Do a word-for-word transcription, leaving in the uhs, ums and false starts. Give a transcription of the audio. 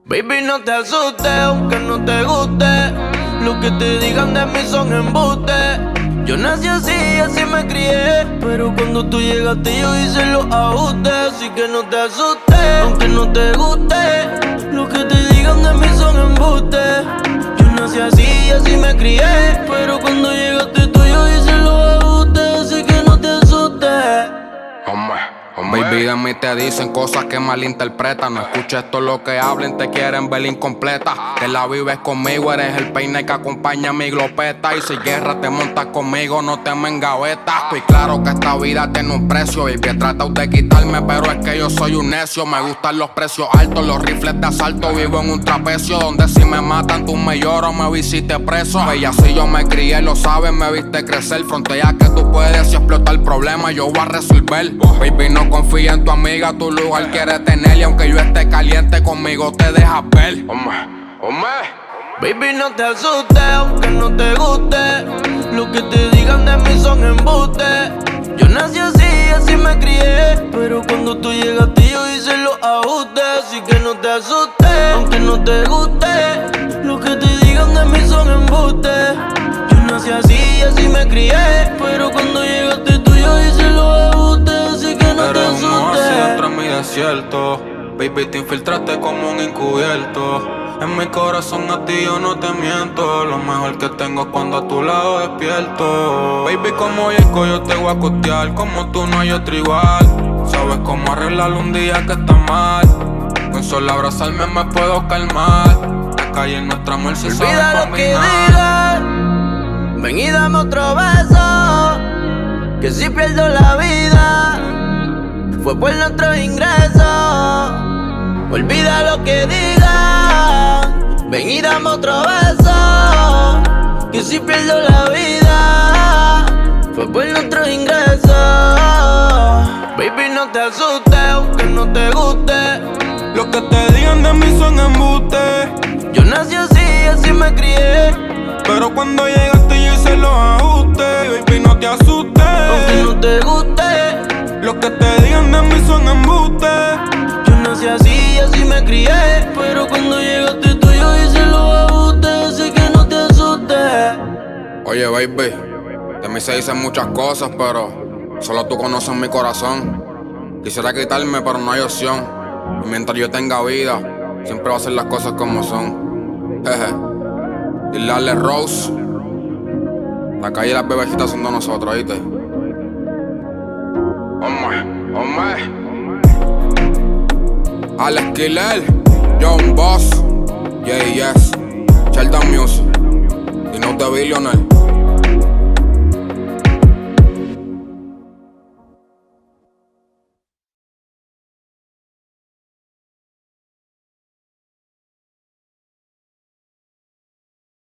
Baby, no te asustes, aunque no te guste. Lo que te digan de mí son embustes. Yo nací así, así me crié. Pero cuando tú llegaste yo hice los ajustes. Así que no te asustes, aunque no te guste. Lo que te digan de mí son embustes. Yo nací así, así me crié. Pero cuando llegaste tú yo hice los ajustes. Así que no te asustes. Hombre, hombre. Baby, de mí te dicen cosas que malinterpretan. No escuches todo lo que hablen, te quieren ver incompleta. Que la vives conmigo, eres el peine que acompaña a mi glopeta. Y si guerra te montas conmigo, no te me engavetas. Estoy claro que esta vida tiene un precio. Baby, he tratado de quitarme, pero es que yo soy un necio. Me gustan los precios altos, los rifles de asalto. Vivo en un trapecio donde si me matan tú me lloras, me visite preso. Y así yo me crié, lo sabes, me viste crecer. Frontera que tú puedes, si explota el problema yo voy a resolver. Baby, no confía en tu amiga, tu lugar quiere tener. Y aunque yo esté caliente, conmigo te dejas ver. Hombre, hombre. Baby, no te asustes, aunque no te guste. Lo que te digan de mí son embustes. Yo nací así, así me crié. Pero cuando tú llegaste yo hice los ajustes. Así que no te asustes, aunque no te guste. Lo que te digan de mí son embustes. Yo nací así, así me crié. Pero cuando llegaste tú yo hice los ajustes. Así que no te asustes. Pero no así entra en mi desierto. Baby, te infiltraste como un encubierto. En mi corazón a ti yo no te miento. Lo mejor que tengo es cuando a tu lado despierto. Baby, como Jacob yo te voy a costear. Como tú no hay otro igual. Sabes cómo arreglarlo un día que está mal. Con solo abrazarme me puedo calmar. La calle en nuestra amor se sabe olvida lo que combinar. digan. Ven y dame otro beso. Que si pierdo la vida fue por nuestros ingresos. Olvida lo que digan. Ven y dame otro beso. Que si pierdo la vida fue por nuestros ingresos. Baby, no te asustes, aunque no te guste. Lo que te digan de mí son embustes. Yo nací así, así me crié. Pero cuando llegaste yo hice los ajustes. Baby, no te asustes, aunque no te guste. Lo que te digan de mí son embustes. Yo nací así, así me crié. Pero cuando llegaste tú yo hice los ajustes. Así que no te asustes. Oye, baby, de mí se dicen muchas cosas, pero solo tú conoces mi corazón. Quisiera quitarme, pero no hay opción. Y mientras yo tenga vida, siempre voy a hacer las cosas como son. Jeje. Dile a Ale Rose, la calle y las bebecitas son de nosotros, ¿oíste? Hombre, hombre. Alex Killer, John Boss, yeah, yes, Sheldon Music, y no de Billionaire.